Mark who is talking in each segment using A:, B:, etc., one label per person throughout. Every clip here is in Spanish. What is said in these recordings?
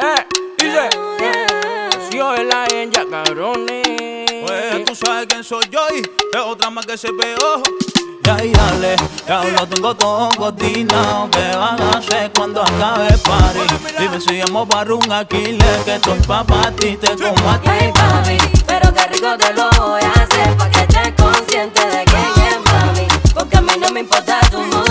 A: Dice, si yo es la ya cabrones.
B: Pues tú sabes quién soy yo y es otra más que se peó. Ya y dale, ya lo tengo todo coordinado. ¿Qué van a hacer cuando acabe el party? Dime si llamo para un alquiler, que estoy pa' ti, te como a ti,
C: Ay, papi, pero qué rico te lo voy a hacer, pa' que estés consciente de quién es mami, porque a mí no me importa tu mujer.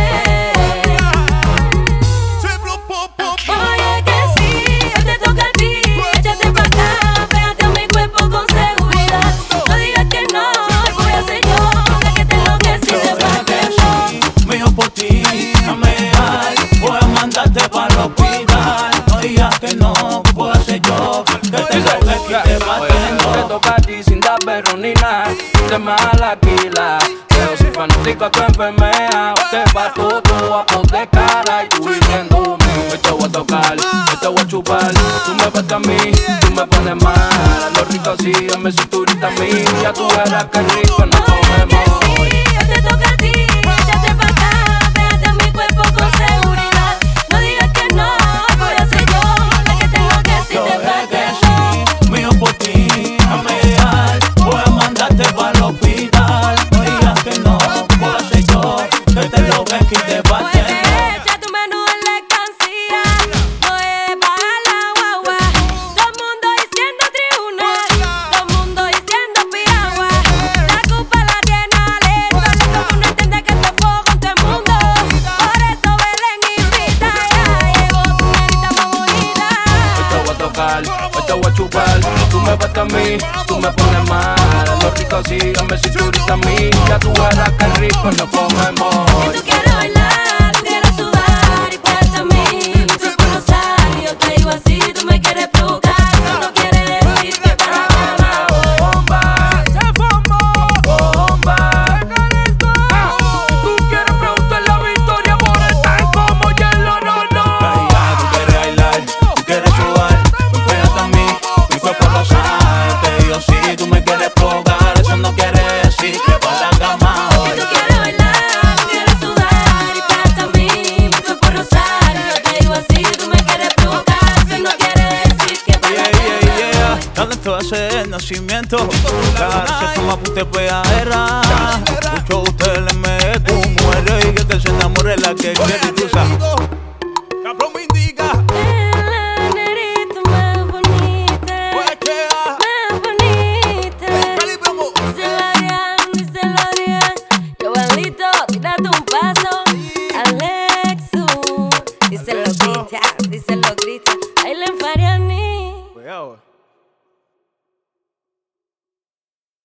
C: Oye que sí, hoy te toca a ti, échate pa' acá, pégate a mi cuerpo con seguridad. No digas que no, voy a ser yo la que te enloqueciste pa' que no.
B: Mío por ti, dame ay, voy a mandarte para el hospital. No digas que no, puedo hacer yo, que te enloqueciste pa' que no.
A: Te toca a ti sin dar perro ni nada, te mala quila. Pero soy fanático a tu enfermedad, te bato tú a poder cara y tú viviendo. Te voy a tocar, te voy a chupar. Tú me ves a mí, tú me pones mal. Lo rico así, dame cinturita a mí. Ya tú verás que rico nos comemos.
C: Oye que sí, hoy te toca a ti, échate pa' acá, pégate a mi cuerpo con seguridad. No digas que no, voy a ser yo la que te enloqueciste pa' que no.
B: Mío por ti, dame ay, voy a mandarte para el hospital. No digas que no, puedo hacer yo, que te enloqueciste pa' que no.
C: Echa tu menú en la alcancía, no es para la guagua. Todo el mundo diciendo tribuna, todo el mundo diciendo piragua. La culpa la tiene Alexa, todo el mundo entiende que esto es fuego con todo el mundo. Por eso Belén y Rita, ya llegó tu negrita más bonita.
A: Te voy a tocar, te voy a chupar. Tú me ves a mí, tú me pones mal. Lo rico así, dame cinturita a mí. Ya tú verás que rico nos comemos.
C: Y tú quieres bailar, tú quieres sudar y pegarte a mí, mi cuerpo rosar. Y yo te digo así, tú me quieres provocar. Eso no quiere decir que para la cama.
A: Bomba, bomba, calentó. Tú quieres preguntar la victoria por estar como hielo, no, no.
B: Tú quieres bailar, tú quieres sudar, pues pégate a mí, mi cuerpo rosar. Te digo si tú me quieres provocar, eso no quiere decir que para la cama.
C: Y tú quieres bailar, tú quieres sudar y pegarte a mí, mi cuerpo rosar. Y yo te digo así, tú me quieres provocar. Eso no quiere decir que para la cama.
B: Talento hace el nacimiento, claro, se toma punte pegadera. Muchos de ustedes le meten un muere y que se enamore la que quiere y cruza. Cabrón me indica,
C: La negrita más bonita,
B: pues que
C: más bonita. Díselo Adrián, Giovanlito, tírate un paso. Alexu, díselo grita, bailen Fariani.
B: cuidado.